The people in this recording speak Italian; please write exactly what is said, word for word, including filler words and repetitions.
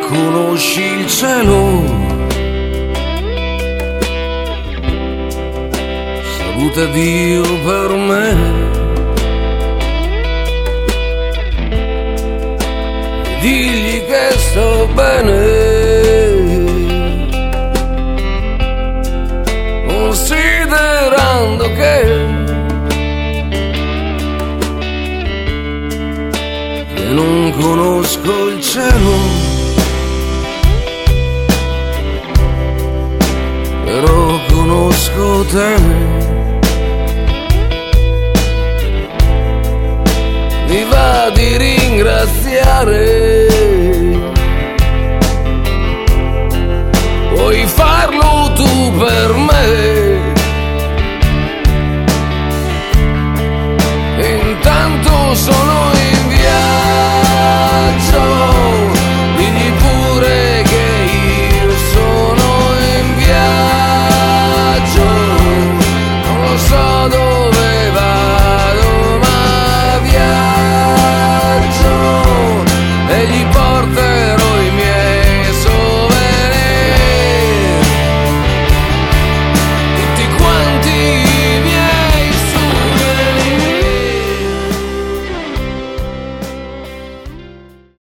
conosci il cielo, saluta Dio per me, digli che sto bene, considerando che che non conosco il cielo, però conosco te. Mi va di ringraziare